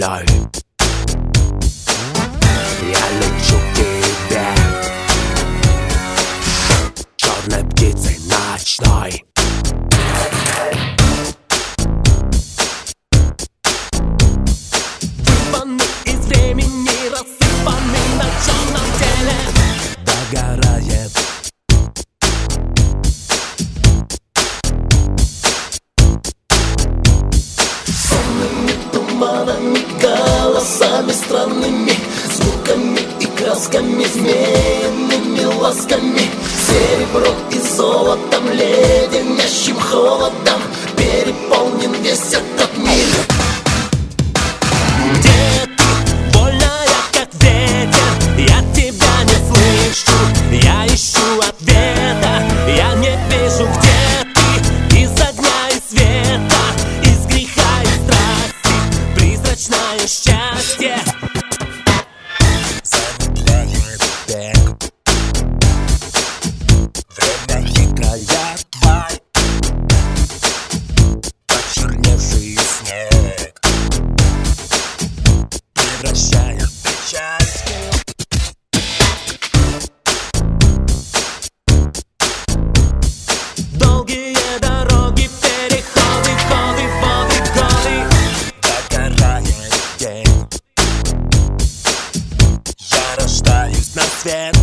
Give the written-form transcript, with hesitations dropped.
мной. Я лечу к тебе черной птицей ночной. Вырваны из времени, рассыпаны на черном теле. Догорает Сонными туманами, голосами странными, звуками и красками, змеиными ласками. Серебро и золотом, леденящим холодом переполнен весь этот мир. Где ты, вольная, как ветер? Я тебя не слышу, я ищу ответа. Я не вижу, где ты, из огня и света, из греха и страсти, призрачное счастье. замедляет бег. Время хитрая тварь, почерневший снег превращает в печаль. Долгие дороги, переходы, годы, воды, годы. Догорает день, я рождаюсь на свет.